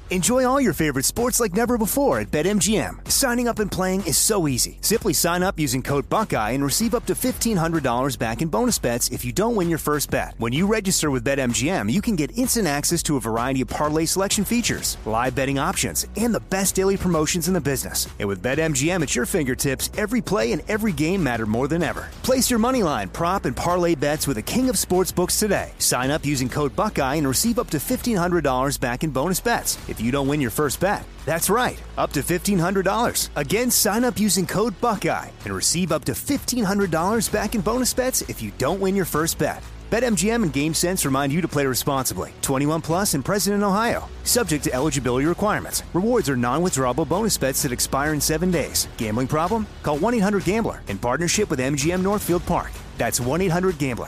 Enjoy all your favorite sports like never before at BetMGM. Signing up and playing is so easy. Simply sign up using code Buckeye and receive up to $1,500 back in bonus bets if you don't win your first bet. When you register with BetMGM, you can get instant access to a variety of parlay selection features, live betting options, and the best daily promotions in the business. And with BetMGM at your fingertips, every play and every game matter more than ever. Place your moneyline, prop, and parlay bets with the king of sportsbooks today. Sign up using code Buckeye and receive up to $1,500 back in bonus bets if you don't win your first bet. That's right, up to $1,500. Again, sign up using code Buckeye and receive up to $1,500 back in bonus bets if you don't win your first bet. BetMGM and GameSense remind you to play responsibly. 21 plus and present in Ohio. Subject to eligibility requirements. Rewards are non-withdrawable bonus bets that expire in 7 days. Gambling problem? Call 1-800-GAMBLER in partnership with MGM Northfield Park. That's 1-800-GAMBLER.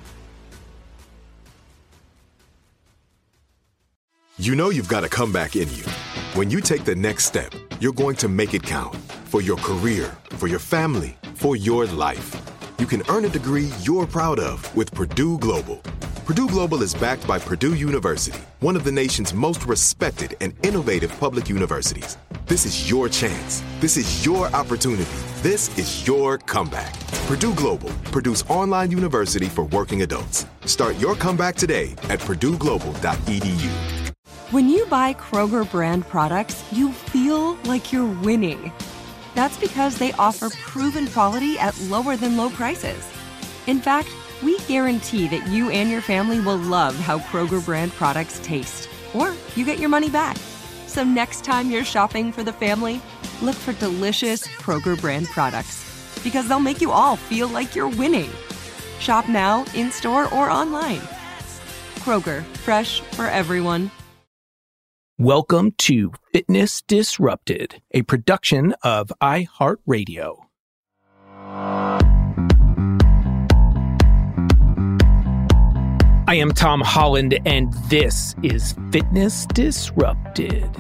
You know you've got a comeback in you. When you take the next step, you're going to make it count. For your career, for your family, for your life. You can earn a degree you're proud of with Purdue Global. Purdue Global is backed by Purdue University, one of the nation's most respected and innovative public universities. This is your chance. This is your opportunity. This is your comeback. Purdue Global, Purdue's online university for working adults. Start your comeback today at purdueglobal.edu. When you buy Kroger brand products, you feel like you're winning. That's because they offer proven quality at lower than low prices. In fact, we guarantee that you and your family will love how Kroger brand products taste, or you get your money back. So next time you're shopping for the family, look for delicious Kroger brand products, because they'll make you all feel like you're winning. Shop now, in-store, or online. Kroger, fresh for everyone. Welcome to Fitness Disrupted, a production of iHeartRadio. I am Tom Holland, and this is Fitness Disrupted.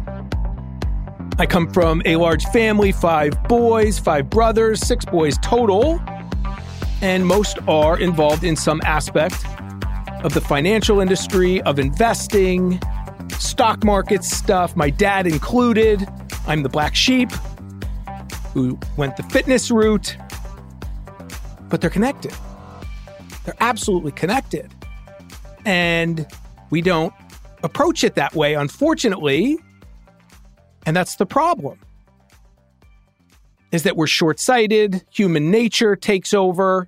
I come from a large family, 5 boys, 5 brothers, 6 boys total, and most are involved in some aspect of the financial industry, of investing, stock market stuff, my dad included. I'm the black sheep who went the fitness route. But they're connected. They're absolutely connected. And we don't approach it that way, unfortunately. And that's the problem. Is that we're short-sighted, human nature takes over.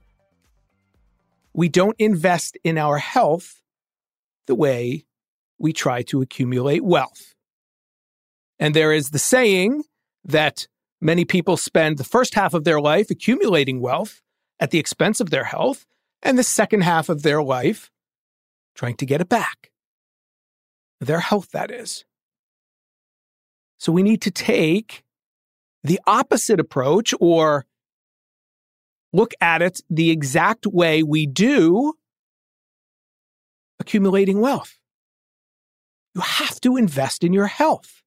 We don't invest in our health the way we try to accumulate wealth. And there is the saying that many people spend the first half of their life accumulating wealth at the expense of their health, and the second half of their life trying to get it back. Their health, that is. So we need to take the opposite approach, or look at it the exact way we do accumulating wealth. You have to invest in your health.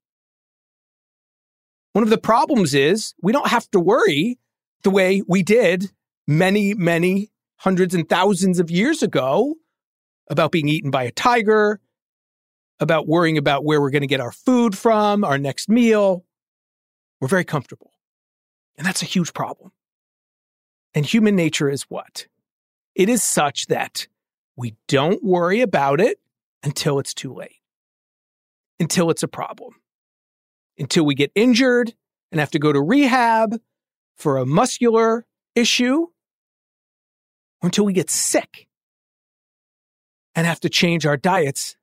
One of the problems is we don't have to worry the way we did many, many hundreds and thousands of years ago about being eaten by a tiger, about worrying about where we're going to get our food from, our next meal. We're very comfortable. And that's a huge problem. And human nature is what? It is such that we don't worry about it until it's too late. Until it's a problem. Until we get injured and have to go to rehab for a muscular issue, or until we get sick and have to change our diets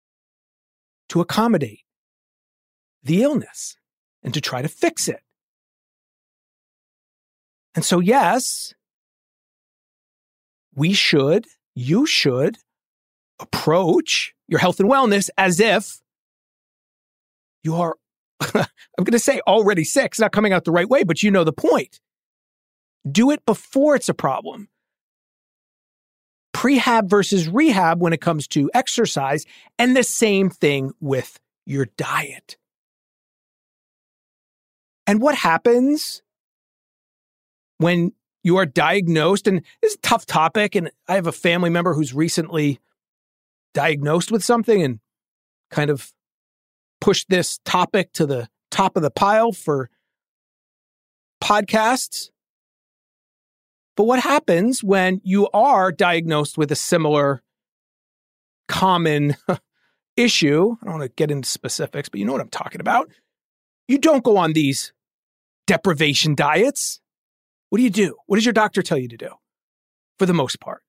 to accommodate the illness and to try to fix it. And so, yes, you should approach your health and wellness as if you are, I'm going to say already sick. It's not coming out the right way, but you know the point. Do it before it's a problem. Prehab versus rehab when it comes to exercise, and the same thing with your diet. And what happens when you are diagnosed, and this is a tough topic, and I have a family member who's recently diagnosed with something and kind of push this topic to the top of the pile for podcasts. But what happens when you are diagnosed with a similar common issue? I don't want to get into specifics, but you know what I'm talking about. You don't go on these deprivation diets. What do? What does your doctor tell you to do? For the most part,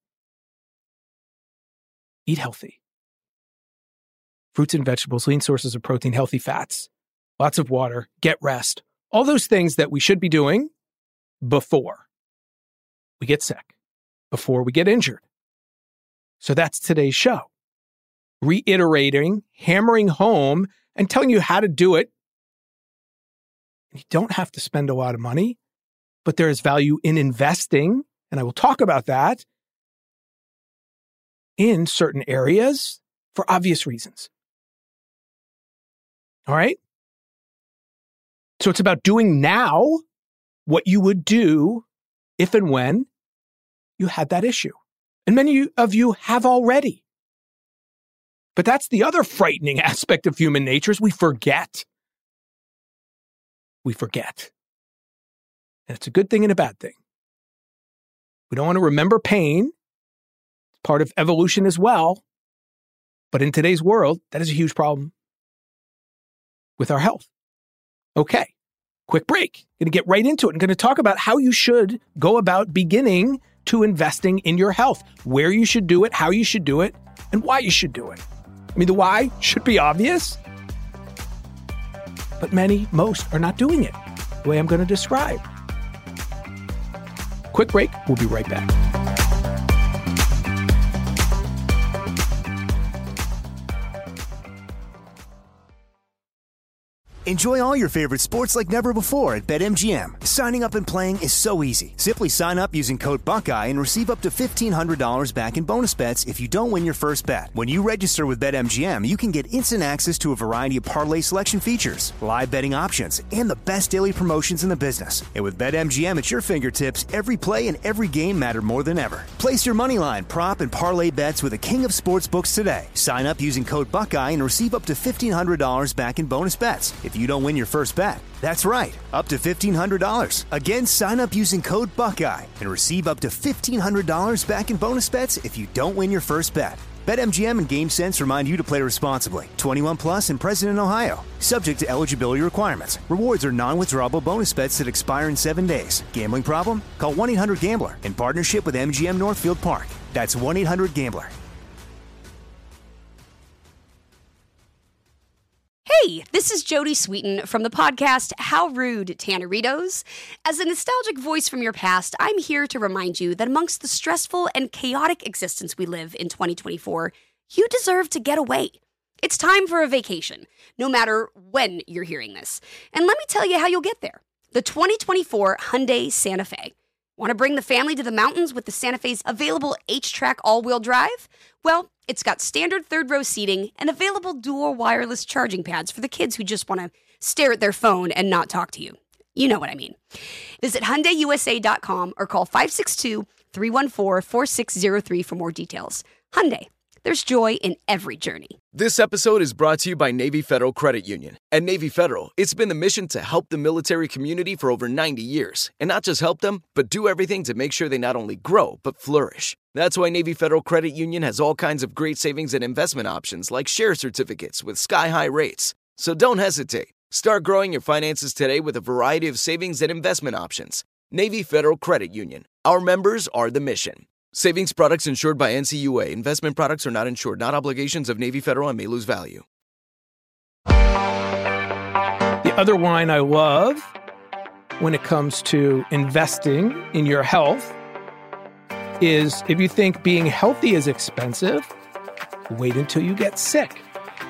eat healthy. Fruits and vegetables, lean sources of protein, healthy fats, lots of water, get rest. All those things that we should be doing before we get sick, before we get injured. So that's today's show. Reiterating, hammering home, and telling you how to do it. You don't have to spend a lot of money, but there is value in investing, and I will talk about that in certain areas for obvious reasons. All right? So it's about doing now what you would do if and when you had that issue. And many of you have already. But that's the other frightening aspect of human nature is we forget. We forget. And it's a good thing and a bad thing. We don't want to remember pain. It's part of evolution as well. But in today's world, that is a huge problem with our health. Okay, quick break. Going to get right into it. I'm going to talk about how you should go about beginning to investing in your health, where you should do it, how you should do it, and why you should do it. I mean, the why should be obvious, but most are not doing it the way I'm going to describe. Quick break. We'll be right back. Enjoy all your favorite sports like never before at BetMGM. Signing up and playing is so easy. Simply sign up using code Buckeye and receive up to $1,500 back in bonus bets if you don't win your first bet. When you register with BetMGM, you can get instant access to a variety of parlay selection features, live betting options, and the best daily promotions in the business. And with BetMGM at your fingertips, every play and every game matter more than ever. Place your moneyline, prop, and parlay bets with the king of sportsbooks today. Sign up using code Buckeye and receive up to $1,500 back in bonus bets if you don't win your first bet. That's right, up to $1,500. Again, sign up using code Buckeye and receive up to $1,500 back in bonus bets if you don't win your first bet. BetMGM and GameSense remind you to play responsibly. 21 plus and present in Ohio. Subject to eligibility requirements. Rewards are non-withdrawable bonus bets that expire in 7 days. Gambling problem? Call 1-800-GAMBLER in partnership with MGM Northfield Park. That's 1-800-GAMBLER. Hey, this is Jodie Sweetin from the podcast How Rude, Tanneritos. As a nostalgic voice from your past, I'm here to remind you that amongst the stressful and chaotic existence we live in 2024, you deserve to get away. It's time for a vacation, no matter when you're hearing this. And let me tell you how you'll get there. The 2024 Hyundai Santa Fe. Want to bring the family to the mountains with the Santa Fe's available H-Track all-wheel drive? Well, it's got standard third-row seating and available dual wireless charging pads for the kids who just want to stare at their phone and not talk to you. You know what I mean. Visit HyundaiUSA.com or call 562-314-4603 for more details. Hyundai. There's joy in every journey. This episode is brought to you by Navy Federal Credit Union. At Navy Federal, it's been the mission to help the military community for over 90 years. And not just help them, but do everything to make sure they not only grow, but flourish. That's why Navy Federal Credit Union has all kinds of great savings and investment options like share certificates with sky-high rates. So don't hesitate. Start growing your finances today with a variety of savings and investment options. Navy Federal Credit Union. Our members are the mission. Savings products insured by NCUA. Investment products are not insured, not obligations of Navy Federal and may lose value. The other wine I love when it comes to investing in your health is if you think being healthy is expensive, wait until you get sick.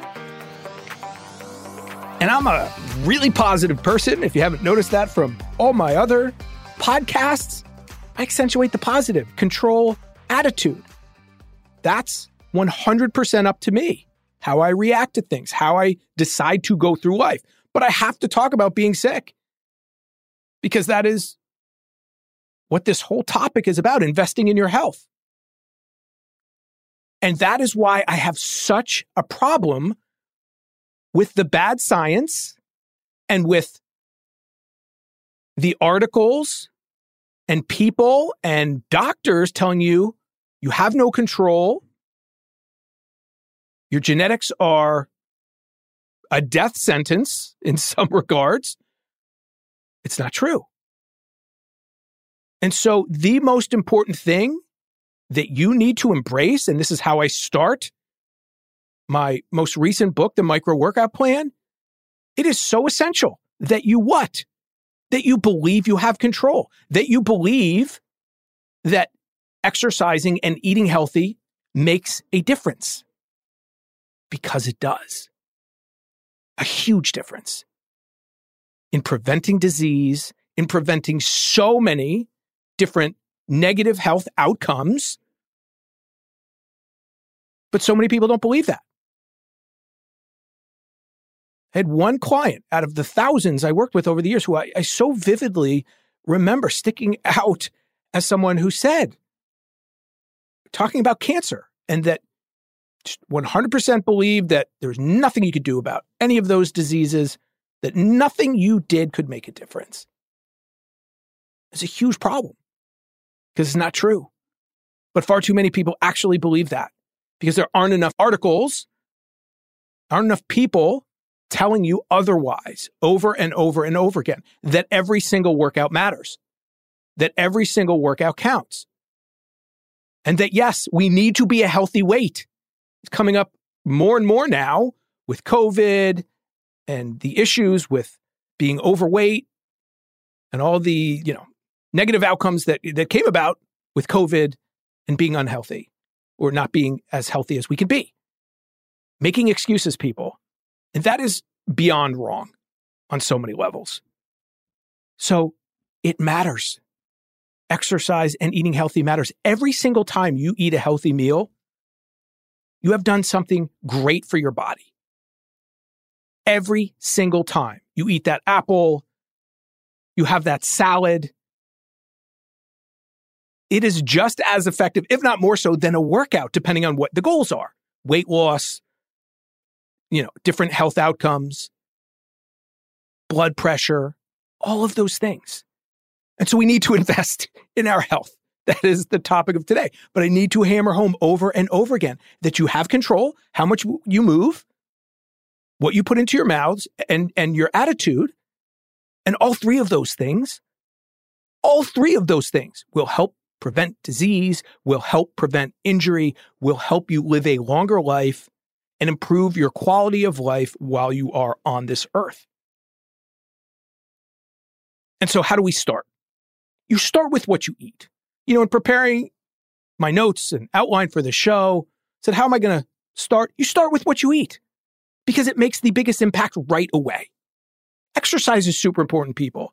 And I'm a really positive person. If you haven't noticed that from all my other podcasts, I accentuate the positive, control attitude. That's 100% up to me, how I react to things, how I decide to go through life. But I have to talk about being sick because that is what this whole topic is about, investing in your health. And that is why I have such a problem with the bad science and with the articles and people and doctors telling you you have no control, your genetics are a death sentence in some regards, it's not true. And so the most important thing that you need to embrace, and this is how I start my most recent book, The Micro Workout Plan, it is so essential that you what? That you believe you have control, that you believe that exercising and eating healthy makes a difference. Because it does. A huge difference in preventing disease, in preventing so many different negative health outcomes. But so many people don't believe that. I had one client out of the thousands I worked with over the years who I so vividly remember sticking out as someone who said, talking about cancer, and that 100% believed that there's nothing you could do about any of those diseases, that nothing you did could make a difference. It's a huge problem because it's not true. But far too many people actually believe that because there aren't enough articles, aren't enough people telling you otherwise over and over and over again, that every single workout matters, that every single workout counts, and that, yes, we need to be a healthy weight. It's coming up more and more now with COVID and the issues with being overweight and all the, negative outcomes that came about with COVID and being unhealthy or not being as healthy as we can be. Making excuses, people. And that is beyond wrong on so many levels. So it matters. Exercise and eating healthy matters. Every single time you eat a healthy meal, you have done something great for your body. Every single time you eat that apple, you have that salad, it is just as effective, if not more so, than a workout, depending on what the goals are. Weight loss, different health outcomes, blood pressure, all of those things. And so we need to invest in our health. That is the topic of today. But I need to hammer home over and over again that you have control, how much you move, what you put into your mouths, and your attitude. And all three of those things will help prevent disease, will help prevent injury, will help you live a longer life and improve your quality of life while you are on this earth. And so how do we start? You start with what you eat. In preparing my notes and outline for the show, I said, how am I going to start? You start with what you eat because it makes the biggest impact right away. Exercise is super important, people.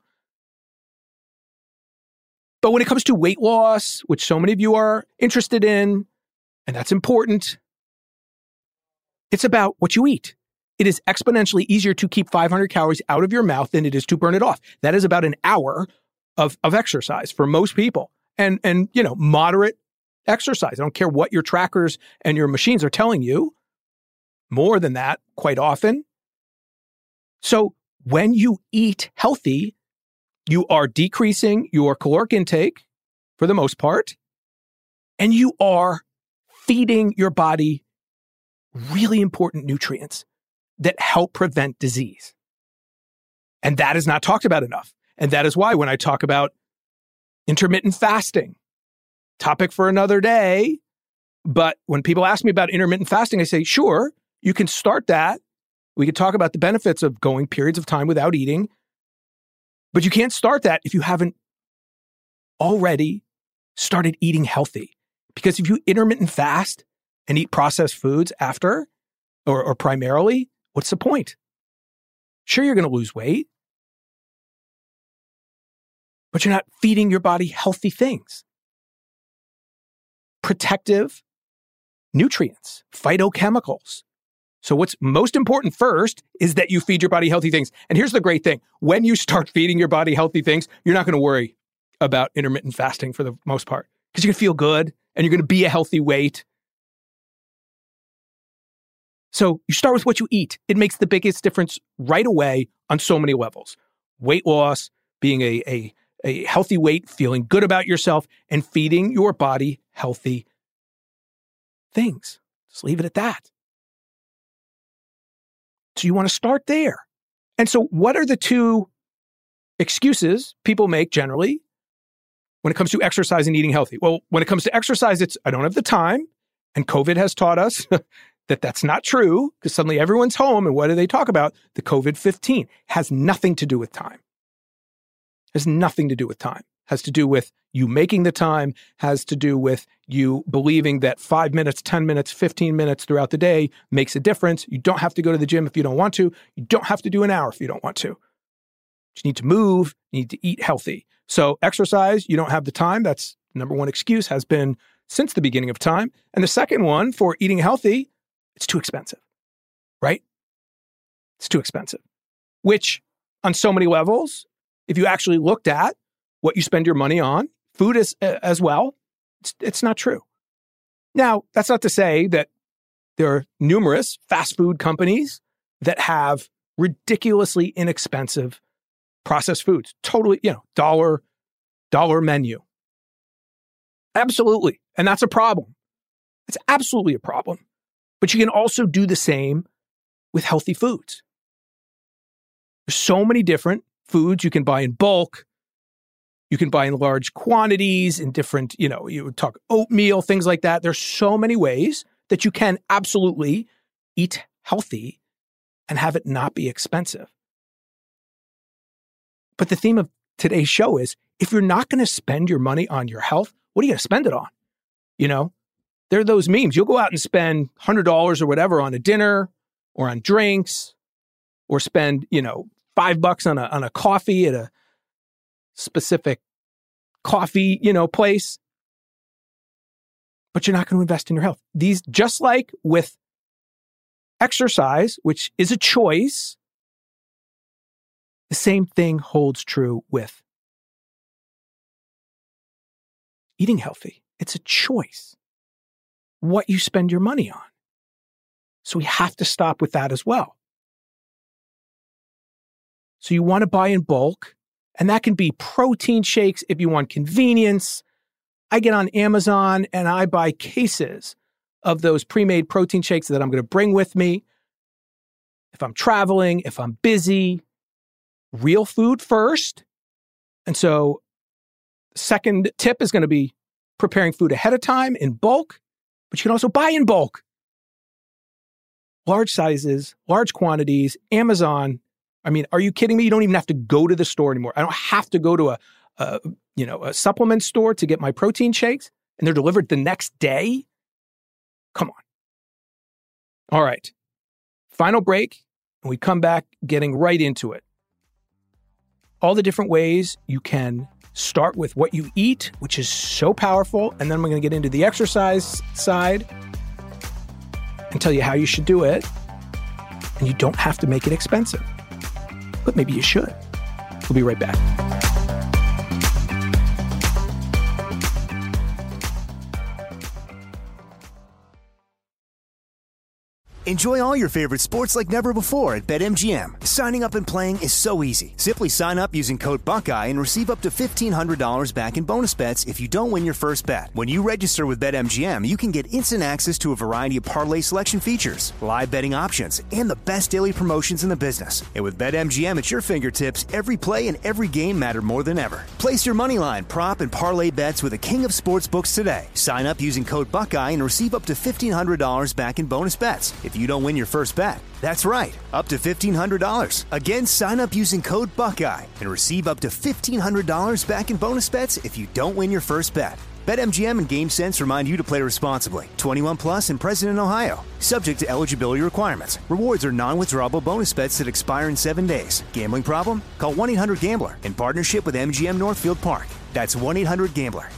But when it comes to weight loss, which so many of you are interested in, and that's important, it's about what you eat. It is exponentially easier to keep 500 calories out of your mouth than it is to burn it off. That is about an hour of exercise for most people. And moderate exercise. I don't care what your trackers and your machines are telling you. More than that, quite often. So when you eat healthy, you are decreasing your caloric intake for the most part, and you are feeding your body really important nutrients that help prevent disease. And that is not talked about enough. And that is why when I talk about intermittent fasting, topic for another day, but when people ask me about intermittent fasting, I say, sure, you can start that. We can talk about the benefits of going periods of time without eating, but you can't start that if you haven't already started eating healthy. Because if you intermittent fast and eat processed foods after, or primarily, what's the point? Sure, you're going to lose weight, but you're not feeding your body healthy things. Protective nutrients, phytochemicals. So what's most important first is that you feed your body healthy things. And here's the great thing. When you start feeding your body healthy things, you're not going to worry about intermittent fasting for the most part because you're going to feel good and you're going to be a healthy weight. So you start with what you eat. It makes the biggest difference right away on so many levels. Weight loss, being a healthy weight, feeling good about yourself, and feeding your body healthy things. Just leave it at that. So you want to start there. And so what are the two excuses people make generally when it comes to exercise and eating healthy? Well, when it comes to exercise, it's I don't have the time. And COVID has taught us that that's not true because suddenly everyone's home. And what do they talk about? The COVID-15 has nothing to do with time. Has nothing to do with time. Has to do with you making the time, has to do with you believing that 5 minutes, 10 minutes, 15 minutes throughout the day makes a difference. You don't have to go to the gym if you don't want to. You don't have to do an hour if you don't want to. You need to move, you need to eat healthy. So exercise, you don't have the time. That's number one excuse, has been since the beginning of time. And the second one for eating healthy, it's too expensive, right? It's too expensive, which on so many levels, if you actually looked at what you spend your money on, food is as well, it's not true. Now, that's not to say that there are numerous fast food companies that have ridiculously inexpensive processed foods. Totally, dollar menu. Absolutely. And that's a problem. It's absolutely a problem. But you can also do the same with healthy foods. There's so many different foods you can buy in bulk. You can buy in large quantities in different, you would talk oatmeal, things like that. There's so many ways that you can absolutely eat healthy and have it not be expensive. But the theme of today's show is if you're not going to spend your money on your health, what are you going to spend it on? There are those memes. You'll go out and spend $100 or whatever on a dinner or on drinks or spend, $5 on a coffee at a specific coffee, place. But you're not going to invest in your health. These, just like with exercise, which is a choice, the same thing holds true with eating healthy. It's a choice. What you spend your money on. So we have to stop with that as well. So you want to buy in bulk, and that can be protein shakes if you want convenience. I get on Amazon and I buy cases of those pre-made protein shakes that I'm going to bring with me. If I'm traveling, if I'm busy, real food first. And so the second tip is going to be preparing food ahead of time in bulk. But you can also buy in bulk. Large sizes, large quantities, Amazon. I mean, are you kidding me? You don't even have to go to the store anymore. I don't have to go to a supplement store to get my protein shakes, and they're delivered the next day. Come on. All right. Final break, and we come back getting right into it. All the different ways you can start with what you eat, which is so powerful. And then we're going to get into the exercise side and tell you how you should do it. And you don't have to make it expensive, but maybe you should. We'll be right back. Enjoy all your favorite sports like never before at BetMGM. Signing up and playing is so easy. Simply sign up using code Buckeye and receive up to $1,500 back in bonus bets if you don't win your first bet. When you register with BetMGM, you can get instant access to a variety of parlay selection features, live betting options, and the best daily promotions in the business. And with BetMGM at your fingertips, every play and every game matter more than ever. Place your moneyline, prop, and parlay bets with the king of sportsbooks today. Sign up using code Buckeye and receive up to $1,500 back in bonus bets if you don't win your first bet. That's right, up to $1,500. Again, sign up using code Buckeye and receive up to $1,500 back in bonus bets if you don't win your first bet. BetMGM and GameSense remind you to play responsibly. 21 plus and present in Ohio. Subject to eligibility requirements. Rewards are non-withdrawable bonus bets that expire in 7 days. Gambling problem? Call 1-800-GAMBLER in partnership with MGM Northfield Park. That's 1-800-GAMBLER.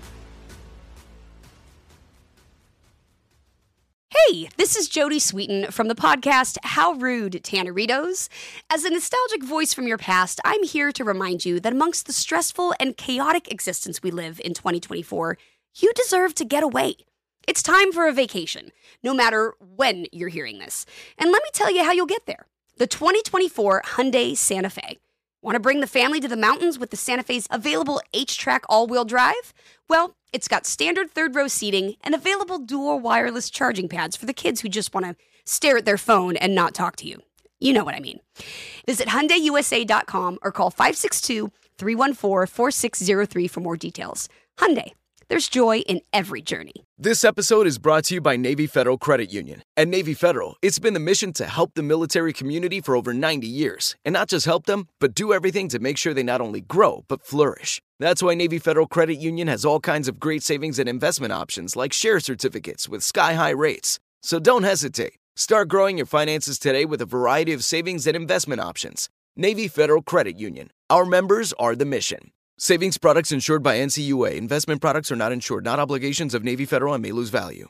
Hey, this is Jody Sweeten from the podcast How Rude, Tanneritos. As a nostalgic voice from your past, I'm here to remind you that amongst the stressful and chaotic existence we live in 2024, you deserve to get away. It's time for a vacation, no matter when you're hearing this. And let me tell you how you'll get there. The 2024 Hyundai Santa Fe. Want to bring the family to the mountains with the Santa Fe's available H-Track all-wheel drive? Well, it's got standard third-row seating and available dual wireless charging pads for the kids who just want to stare at their phone and not talk to you. You know what I mean. Visit HyundaiUSA.com or call 562-314-4603 for more details. Hyundai. There's joy in every journey. This episode is brought to you by Navy Federal Credit Union. At Navy Federal, it's been the mission to help the military community for over 90 years. And not just help them, but do everything to make sure they not only grow, but flourish. That's why Navy Federal Credit Union has all kinds of great savings and investment options like share certificates with sky-high rates. So don't hesitate. Start growing your finances today with a variety of savings and investment options. Navy Federal Credit Union. Our members are the mission. Savings products insured by NCUA. Investment products are not insured, not obligations of Navy Federal and may lose value.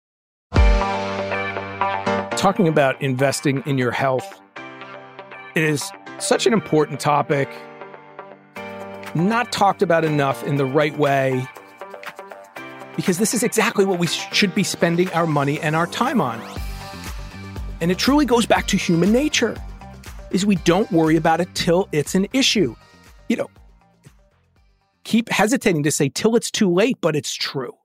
Talking about investing in your health, it is such an important topic, not talked about enough in the right way, because this is exactly what we should be spending our money and our time on. And it truly goes back to human nature, is we don't worry about it till it's an issue. You know, keep hesitating to say till it's too late, but it's true.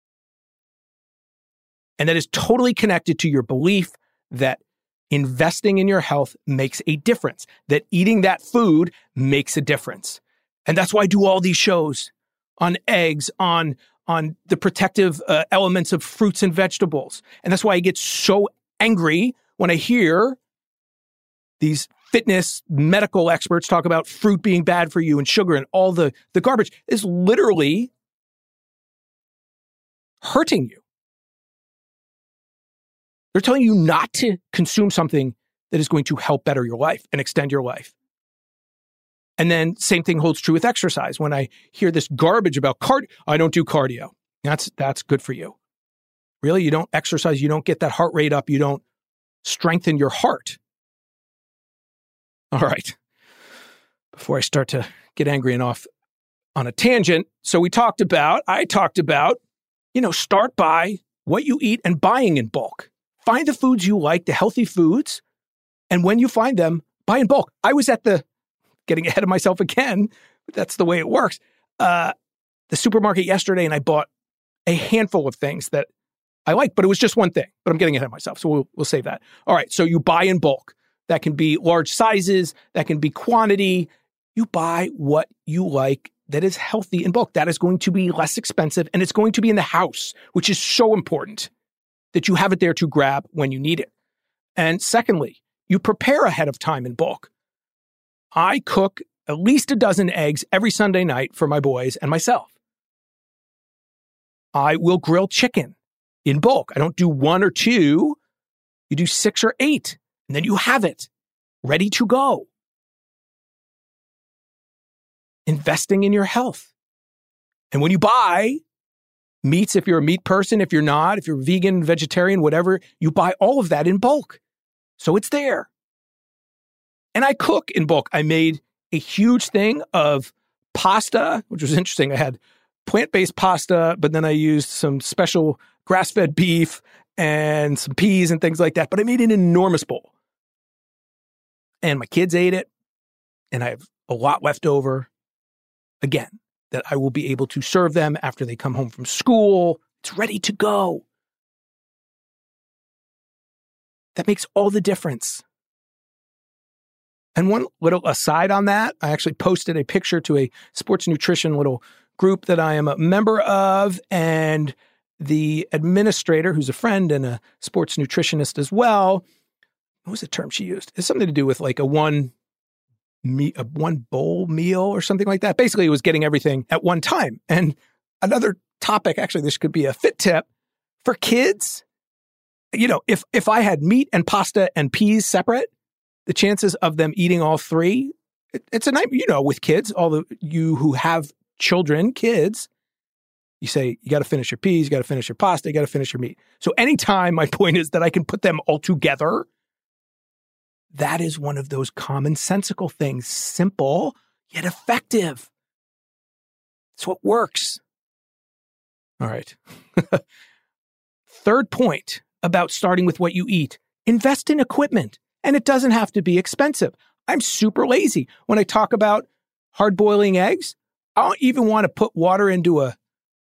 And that is totally connected to your belief that investing in your health makes a difference, that eating that food makes a difference. And that's why I do all these shows on eggs, on the protective elements of fruits and vegetables. And that's why I get so angry when I hear these fitness medical experts talk about fruit being bad for you and sugar and all the garbage is literally hurting you. They're telling you not to consume something that is going to help better your life and extend your life. And then same thing holds true with exercise. When I hear this garbage about cardio, I don't do cardio. That's good for you. Really? You don't exercise, you don't get that heart rate up, you don't strengthen your heart. All right. Before I start to get angry and off on a tangent, I talked about, start by what you eat and buying in bulk. Find the foods you like, the healthy foods, and when you find them, buy in bulk. I was at getting ahead of myself again, but that's the way it works, the supermarket yesterday, and I bought a handful of things that I like, but it was just one thing, but I'm getting ahead of myself, so we'll save that. All right, so you buy in bulk. That can be large sizes, that can be quantity. You buy what you like that is healthy in bulk. That is going to be less expensive, and it's going to be in the house, which is so important that you have it there to grab when you need it. And secondly, you prepare ahead of time in bulk. I cook at least a dozen eggs every Sunday night for my boys and myself. I will grill chicken in bulk. I don't do 1 or 2. You do 6 or 8. And then you have it ready to go. Investing in your health. And when you buy meats, if you're a meat person, if you're not, if you're vegan, vegetarian, whatever, you buy all of that in bulk. So it's there. And I cook in bulk. I made a huge thing of pasta, which was interesting. I had plant-based pasta, but then I used some special grass-fed beef and some peas and things like that. But I made an enormous bowl. And my kids ate it, and I have a lot left over, again, that I will be able to serve them after they come home from school. It's ready to go. That makes all the difference. And one little aside on that, I actually posted a picture to a sports nutrition little group that I am a member of, and the administrator, who's a friend and a sports nutritionist as well, what was the term she used? It's something to do with like a one bowl meal or something like that. Basically, it was getting everything at one time. And another topic, actually, this could be a fit tip for kids. You know, if I had meat and pasta and peas separate, the chances of them eating all three, it's a nightmare. With kids, you who have children, kids, you say, you got to finish your peas, you got to finish your pasta, you got to finish your meat. So anytime, my point is that I can put them all together, that is one of those commonsensical things. Simple, yet effective. It's what works. All right. Third point about starting with what you eat, invest in equipment. And it doesn't have to be expensive. I'm super lazy. When I talk about hard boiling eggs, I don't even want to put water into a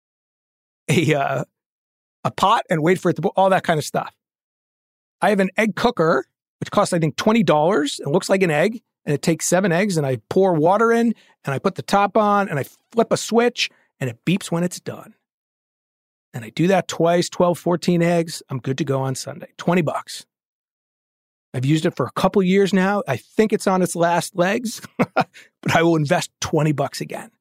pot and wait for it to boil, all that kind of stuff. I have an egg cooker, which costs, I think, $20. It looks like an egg, and it takes 7 eggs, and I pour water in, and I put the top on, and I flip a switch, and it beeps when it's done. And I do that twice, 12, 14 eggs. I'm good to go on Sunday. $20. I've used it for a couple years now. I think it's on its last legs, but I will invest $20 again.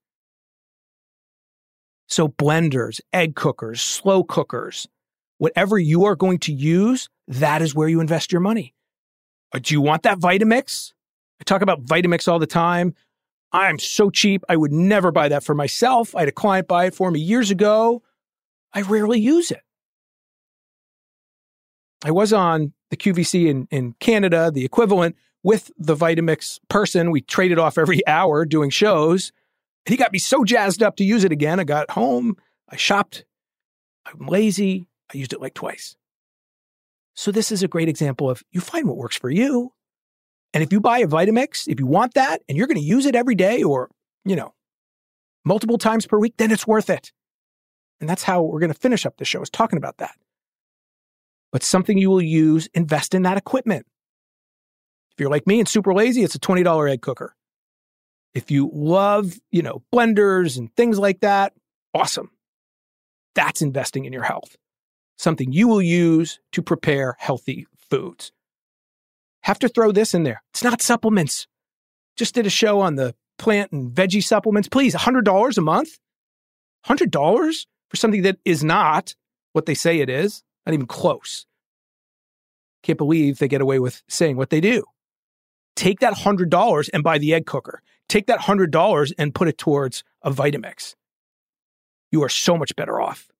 So blenders, egg cookers, slow cookers, whatever you are going to use, that is where you invest your money. Do you want that Vitamix? I talk about Vitamix all the time. I'm so cheap. I would never buy that for myself. I had a client buy it for me years ago. I rarely use it. I was on the QVC in Canada, the equivalent, with the Vitamix person. We traded off every hour doing shows. And he got me so jazzed up to use it again. I got home. I shopped. I'm lazy. I used it like twice. So this is a great example of you find what works for you. And if you buy a Vitamix, if you want that and you're going to use it every day or, multiple times per week, then it's worth it. And that's how we're going to finish up the show, is talking about that. But something you will use, invest in that equipment. If you're like me and super lazy, it's a $20 egg cooker. If you love, blenders and things like that, awesome. That's investing in your health. Something you will use to prepare healthy foods. Have to throw this in there. It's not supplements. Just did a show on the plant and veggie supplements. Please, $100 a month? $100 for something that is not what they say it is? Not even close. Can't believe they get away with saying what they do. Take that $100 and buy the egg cooker. Take that $100 and put it towards a Vitamix. You are so much better off.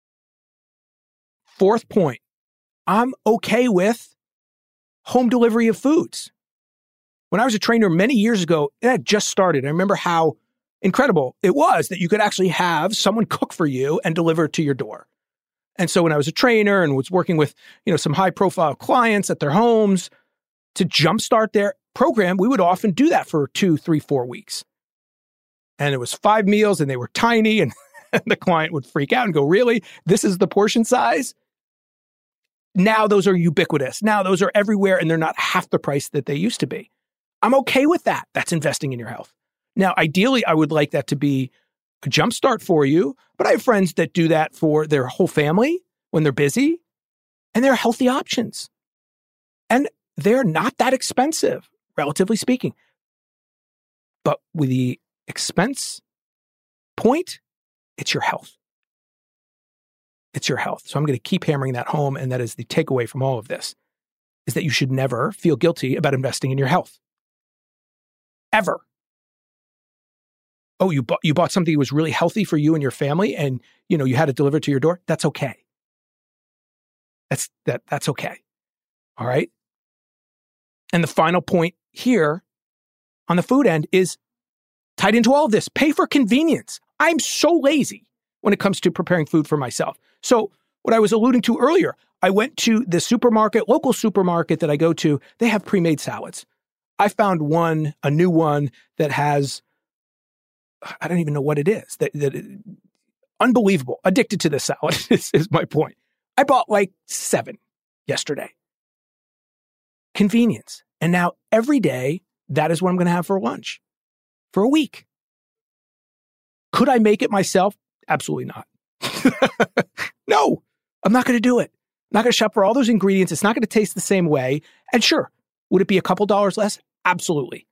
Fourth point, I'm okay with home delivery of foods. When I was a trainer many years ago, it had just started. I remember how incredible it was that you could actually have someone cook for you and deliver it to your door. And so when I was a trainer and was working with, some high profile clients at their homes to jumpstart their program, we would often do that for 2, 3, 4 weeks. And it was 5 meals and they were tiny and the client would freak out and go, really? This is the portion size? Now those are ubiquitous. Now those are everywhere and they're not half the price that they used to be. I'm okay with that. That's investing in your health. Now, ideally, I would like that to be a jumpstart for you, but I have friends that do that for their whole family when they're busy, and they're healthy options. And they're not that expensive, relatively speaking. But with the expense point, it's your health. It's your health. So I'm going to keep hammering that home, and that is the takeaway from all of this, is that you should never feel guilty about investing in your health. Ever. Oh, you bought something that was really healthy for you and your family, and you had it delivered to your door. That's okay. That's okay. All right. And the final point here on the food end is tied into all of this. Pay for convenience. I'm so lazy when it comes to preparing food for myself. So what I was alluding to earlier, I went to the local supermarket that I go to. They have pre-made salads. I found a new one that has, I don't even know what it is. That unbelievable. Addicted to this salad is my point. I bought like 7 yesterday. Convenience. And now every day, that is what I'm going to have for lunch for a week. Could I make it myself? Absolutely not. No, I'm not going to do it. I'm not going to shop for all those ingredients. It's not going to taste the same way. And sure, would it be a couple dollars less? Absolutely.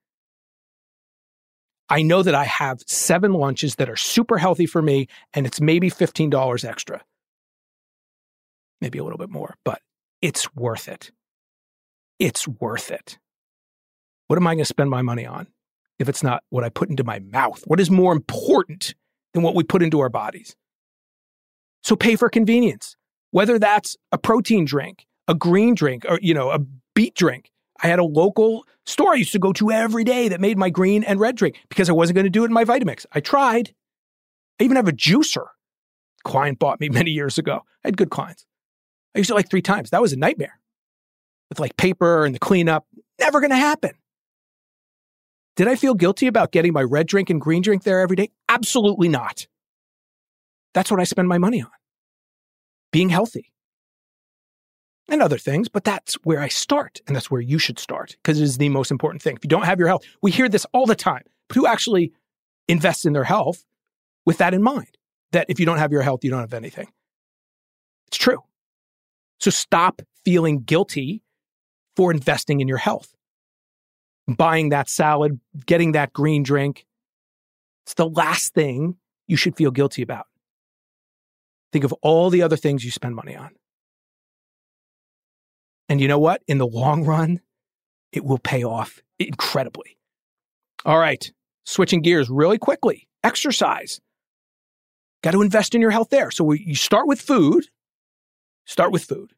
I know that I have 7 lunches that are super healthy for me, and it's maybe $15 extra. Maybe a little bit more, but it's worth it. It's worth it. What am I going to spend my money on if it's not what I put into my mouth? What is more important than what we put into our bodies? So pay for convenience, whether that's a protein drink, a green drink, or, a beet drink. I had a local store I used to go to every day that made my green and red drink because I wasn't going to do it in my Vitamix. I tried. I even have a juicer. Client bought me many years ago. I had good clients. I used it like 3 times. That was a nightmare. With like paper and the cleanup. Never going to happen. Did I feel guilty about getting my red drink and green drink there every day? Absolutely not. That's what I spend my money on. Being healthy. And other things, but that's where I start. And that's where you should start because it is the most important thing. If you don't have your health, we hear this all the time, but who actually invests in their health with that in mind? That if you don't have your health, you don't have anything. It's true. So stop feeling guilty for investing in your health. Buying that salad, getting that green drink. It's the last thing you should feel guilty about. Think of all the other things you spend money on. And you know what? In the long run, it will pay off incredibly. All right, switching gears really quickly. Exercise. Got to invest in your health there. So you start with food. Start with food.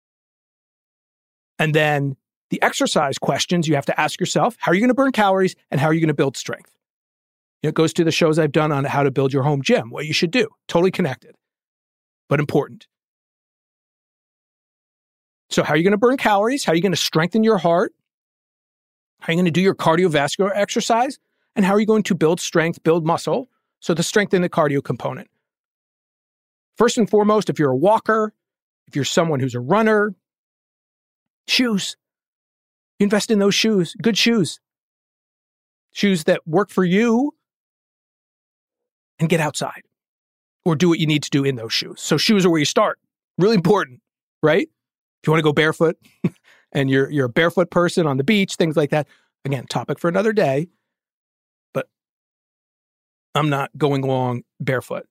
And then the exercise questions you have to ask yourself, how are you going to burn calories and how are you going to build strength? It goes to the shows I've done on how to build your home gym, what you should do. Totally connected, but important. So how are you going to burn calories? How are you going to strengthen your heart? How are you going to do your cardiovascular exercise? And how are you going to build strength, build muscle? So to strengthen the cardio component. First and foremost, if you're a walker, if you're someone who's a runner, shoes. You invest in those shoes, good shoes. Shoes that work for you and get outside or do what you need to do in those shoes. So shoes are where you start. Really important, right? If you want to go barefoot and you're a barefoot person on the beach, things like that. Again, topic for another day, but I'm not going along barefoot.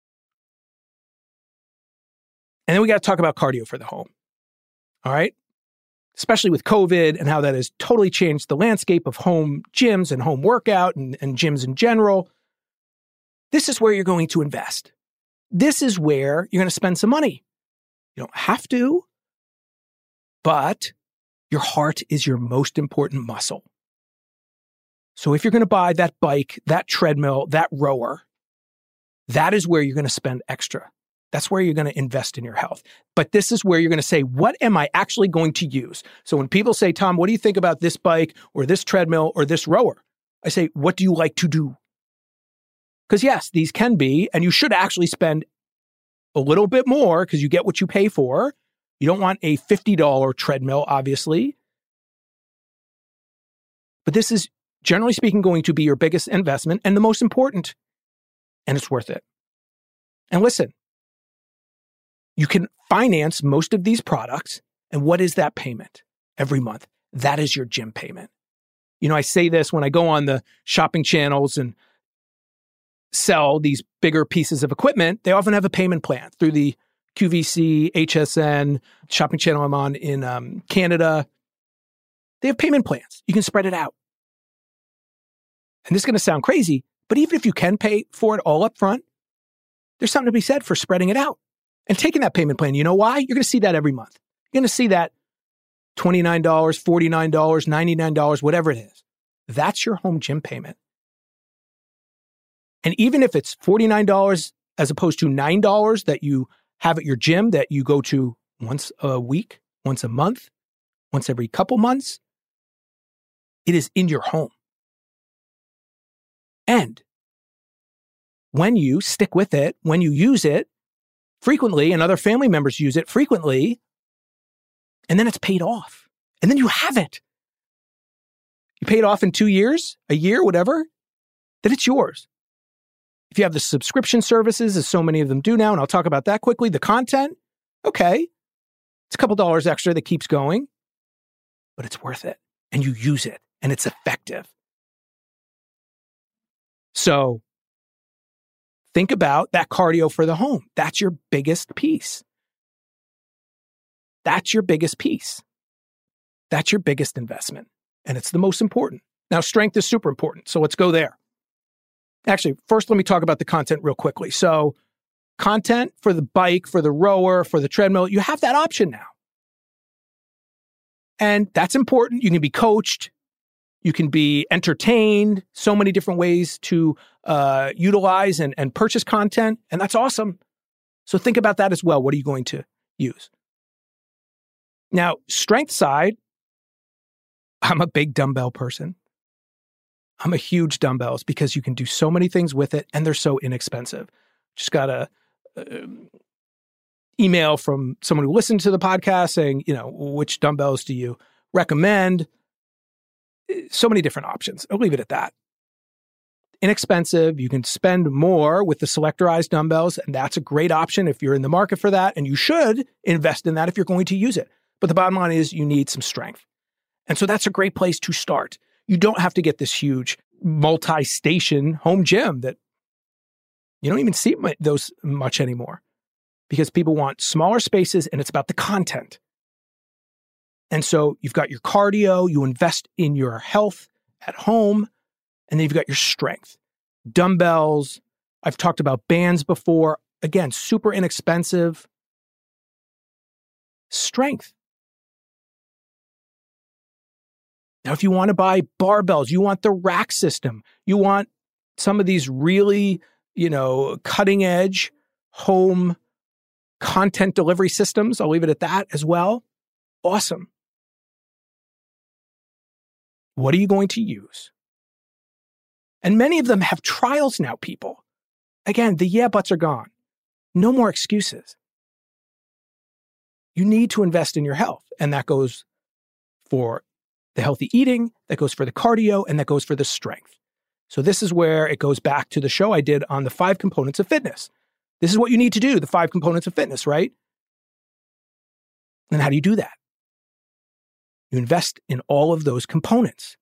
And then we got to talk about cardio for the home. All right? Especially with COVID and how that has totally changed the landscape of home gyms and home workout and gyms in general. This is where you're going to invest. This is where you're going to spend some money. You don't have to, but your heart is your most important muscle. So if you're going to buy that bike, that treadmill, that rower, that is where you're going to spend extra. That's where you're going to invest in your health. But this is where you're going to say, what am I actually going to use? So when people say, Tom, what do you think about this bike or this treadmill or this rower? I say, what do you like to do? Because yes, these can be, and you should actually spend a little bit more because you get what you pay for. You don't want a $50 treadmill, obviously. But this is, generally speaking, going to be your biggest investment and the most important. And it's worth it. And listen, you can finance most of these products. And what is that payment every month? That is your gym payment. You know, I say this when I go on the shopping channels and sell these bigger pieces of equipment. They often have a payment plan through the QVC, HSN, shopping channel I'm on in Canada. They have payment plans. You can spread it out. And this is going to sound crazy, but even if you can pay for it all up front, there's something to be said for spreading it out and taking that payment plan. You know why? You're going to see that every month. You're going to see that $29, $49, $99, whatever it is. That's your home gym payment. And even if it's $49 as opposed to $9 that you have at your gym that you go to once a week, once a month, once every couple months, it is in your home. And when you stick with it, when you use it frequently, and other family members use it frequently, and then it's paid off, and then you have it. You pay it off in 2 years, a year, whatever, then it's yours. If you have the subscription services, as so many of them do now, and I'll talk about that quickly, the content, okay, it's a couple dollars extra that keeps going, but it's worth it, and you use it, and it's effective. So think about that cardio for the home. That's your biggest piece. That's your biggest piece. That's your biggest investment. And it's the most important. Now, strength is super important. So let's go there. Actually, first, let me talk about the content real quickly. So content for the bike, for the rower, for the treadmill, you have that option now. And that's important. You can be coached. You can be entertained, so many different ways to utilize and purchase content, and that's awesome. So think about that as well. What are you going to use? Now, strength side, I'm a big dumbbell person. I'm a huge dumbbells because you can do so many things with it and they're so inexpensive. Just got a email from someone who listened to the podcast saying, which dumbbells do you recommend? So many different options. I'll leave it at that. Inexpensive. You can spend more with the selectorized dumbbells, and that's a great option if you're in the market for that, and you should invest in that if you're going to use it. But the bottom line is you need some strength. And so that's a great place to start. You don't have to get this huge multi-station home gym that you don't even see those much anymore because people want smaller spaces and it's about the content. And so you've got your cardio, you invest in your health at home, and then you've got your strength. Dumbbells, I've talked about bands before. Again, super inexpensive. Strength. Now, if you want to buy barbells, you want the rack system, you want some of these really, cutting edge home content delivery systems, I'll leave it at that as well. Awesome. What are you going to use? And many of them have trials now, people. Again, the yeah buts are gone. No more excuses. You need to invest in your health. And that goes for the healthy eating, that goes for the cardio, and that goes for the strength. So this is where it goes back to the show I did on the 5 components of fitness. This is what you need to do, the 5 components of fitness, right? And how do you do that? You invest in all of those components.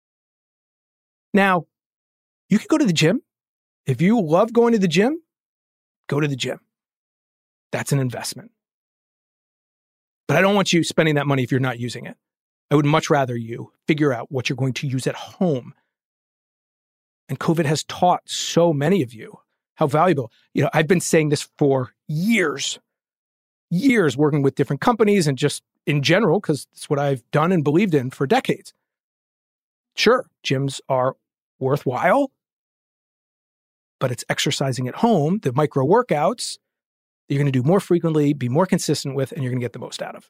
Now, you can go to the gym. If you love going to the gym, go to the gym. That's an investment. But I don't want you spending that money if you're not using it. I would much rather you figure out what you're going to use at home. And COVID has taught so many of you how valuable. I've been saying this for years working with different companies and just in general, because it's what I've done and believed in for decades. Sure, gyms are worthwhile, but it's exercising at home, the micro workouts that you're going to do more frequently, be more consistent with, and you're going to get the most out of.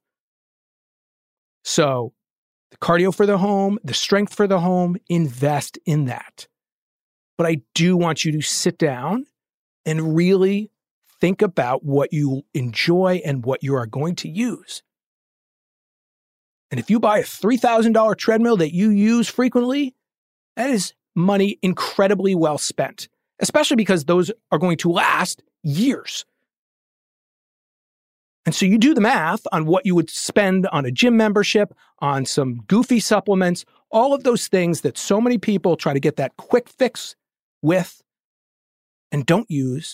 So the cardio for the home, the strength for the home, invest in that. But I do want you to sit down and really think about what you enjoy and what you are going to use. And if you buy a $3,000 treadmill that you use frequently, that is money incredibly well spent, especially because those are going to last years. And so you do the math on what you would spend on a gym membership, on some goofy supplements, all of those things that so many people try to get that quick fix with and don't use.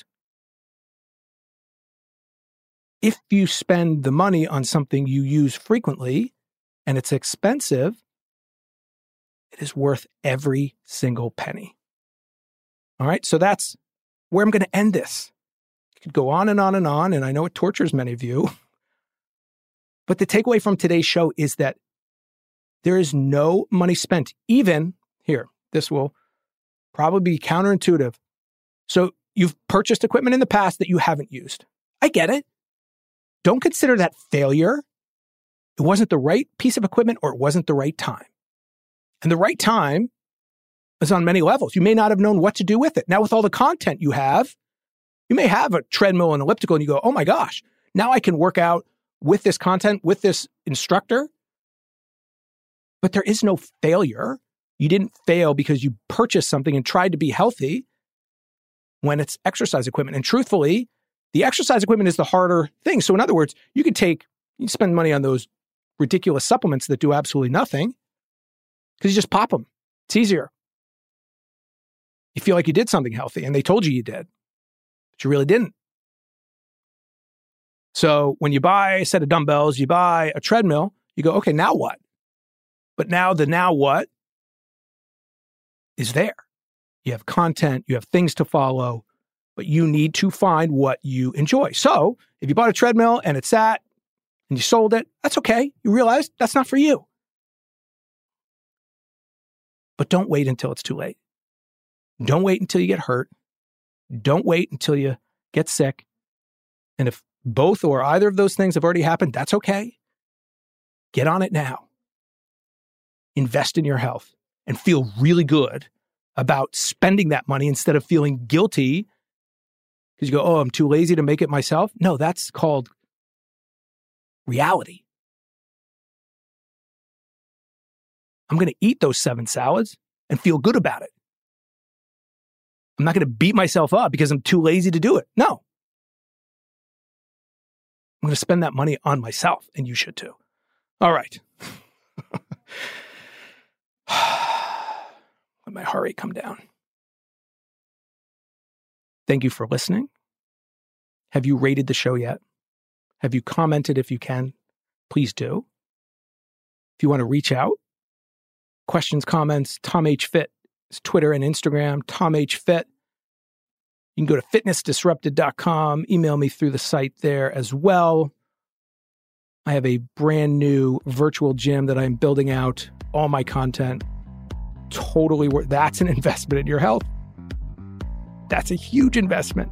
If you spend the money on something you use frequently and it's expensive, it is worth every single penny. All right, so that's where I'm going to end this. It could go on and on and on, and I know it tortures many of you. But the takeaway from today's show is that there is no money spent, even here. This will probably be counterintuitive. So you've purchased equipment in the past that you haven't used. I get it. Don't consider that failure. It wasn't the right piece of equipment or it wasn't the right time. And the right time is on many levels. You may not have known what to do with it. Now, with all the content you have, you may have a treadmill and elliptical and you go, oh my gosh, now I can work out with this content, with this instructor. But there is no failure. You didn't fail because you purchased something and tried to be healthy when it's exercise equipment. And truthfully, the exercise equipment is the harder thing. So in other words, you spend money on those ridiculous supplements that do absolutely nothing because you just pop them. It's easier. You feel like you did something healthy and they told you did, but you really didn't. So when you buy a set of dumbbells, you buy a treadmill, you go, okay, now what? But now what is there. You have content, you have things to follow, but you need to find what you enjoy. So if you bought a treadmill and it sat and you sold it, that's okay. You realize that's not for you. But don't wait until it's too late. Don't wait until you get hurt. Don't wait until you get sick. And if both or either of those things have already happened, that's okay. Get on it now. Invest in your health and feel really good about spending that money instead of feeling guilty because you go, oh, I'm too lazy to make it myself. No, that's called reality. I'm going to eat those 7 salads and feel good about it. I'm not going to beat myself up because I'm too lazy to do it. No. I'm going to spend that money on myself, and you should too. All right. Let my heart rate come down. Thank you for listening. Have you rated the show yet? Have you commented if you can? Please do. If you want to reach out, questions, comments, Tom H. Fit is Twitter and Instagram, Tom H. Fit. You can go to fitnessdisrupted.com, email me through the site there as well. I have a brand new virtual gym that I'm building out, all my content. Totally worth. That's an investment in your health. That's a huge investment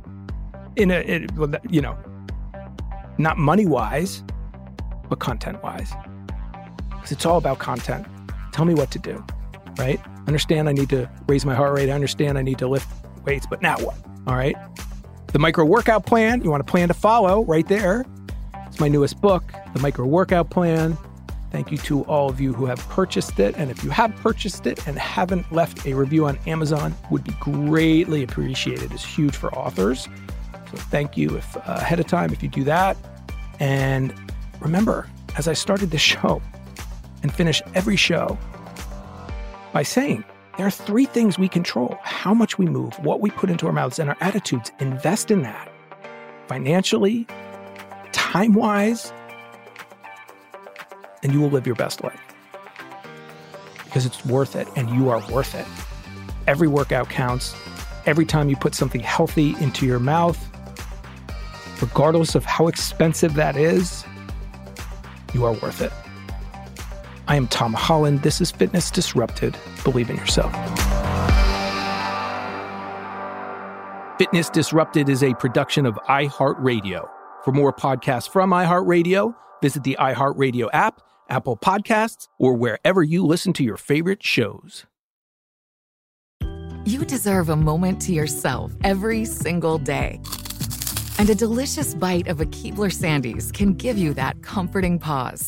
not money-wise, but content-wise. Because it's all about content. Tell me what to do, right? Understand I need to raise my heart rate. I understand I need to lift weights, but now what? All right? The micro workout plan, you want a plan to follow right there. It's my newest book, The Micro Workout Plan. Thank you to all of you who have purchased it. And if you have purchased it and haven't left a review on Amazon, would be greatly appreciated. It's huge for authors. So thank you ahead of time if you do that. And remember, as I started this show and finish every show by saying, there are 3 things we control: how much we move, what we put into our mouths, and our attitudes. Invest in that financially, time-wise, and you will live your best life. Because it's worth it, and you are worth it. Every workout counts. Every time you put something healthy into your mouth, regardless of how expensive that is, you are worth it. I am Tom Holland. This is Fitness Disrupted. Believe in yourself. Fitness Disrupted is a production of iHeartRadio. For more podcasts from iHeartRadio, visit the iHeartRadio app, Apple Podcasts, or wherever you listen to your favorite shows. You deserve a moment to yourself every single day. And a delicious bite of a Keebler Sandies can give you that comforting pause.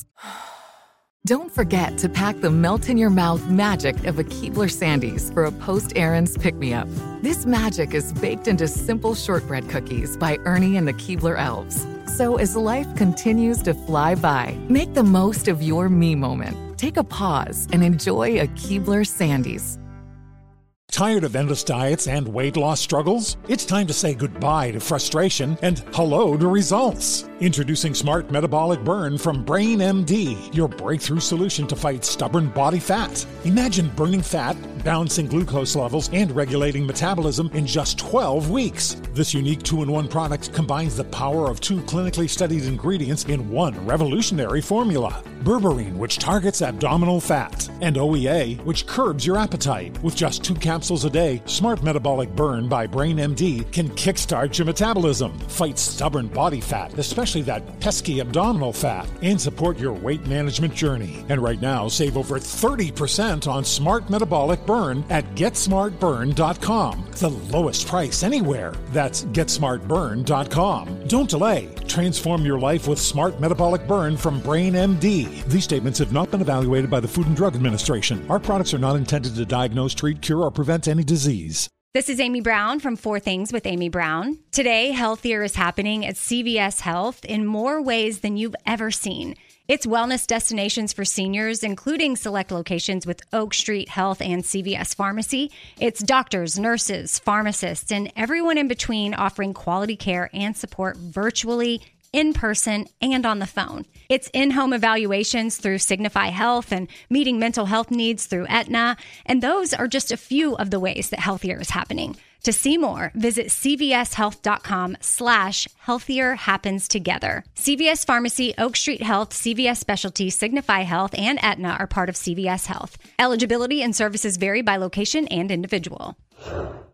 Don't forget to pack the melt-in-your-mouth magic of a Keebler Sandies for a post-errands pick-me-up. This magic is baked into simple shortbread cookies by Ernie and the Keebler Elves. So as life continues to fly by, make the most of your me moment. Take a pause and enjoy a Keebler Sandies. Tired of endless diets and weight loss struggles? It's time to say goodbye to frustration and hello to results. Introducing Smart Metabolic Burn from Brain MD, your breakthrough solution to fight stubborn body fat. Imagine burning fat, balancing glucose levels, and regulating metabolism in just 12 weeks. This unique 2-in-1 product combines the power of 2 clinically studied ingredients in one revolutionary formula. Berberine, which targets abdominal fat, and OEA, which curbs your appetite. With just 2 capsules a day, Smart Metabolic Burn by Brain MD can kickstart your metabolism, fight stubborn body fat, especially that pesky abdominal fat, and support your weight management journey. And right now, save over 30% on Smart Metabolic Burn at GetSmartBurn.com. The lowest price anywhere. That's GetSmartBurn.com. Don't delay. Transform your life with Smart Metabolic Burn from Brain MD. These statements have not been evaluated by the Food and Drug Administration. Our products are not intended to diagnose, treat, cure, or prevent any disease. This is Amy Brown from 4 Things with Amy Brown. Today, healthier is happening at CVS Health in more ways than you've ever seen. It's wellness destinations for seniors, including select locations with Oak Street Health and CVS Pharmacy. It's doctors, nurses, pharmacists, and everyone in between offering quality care and support virtually, in person, and on the phone. It's in-home evaluations through Signify Health and meeting mental health needs through Aetna. And those are just a few of the ways that healthier is happening. To see more, visit cvshealth.com/healthier happens together. CVS Pharmacy, Oak Street Health, CVS Specialty, Signify Health, and Aetna are part of CVS Health. Eligibility and services vary by location and individual.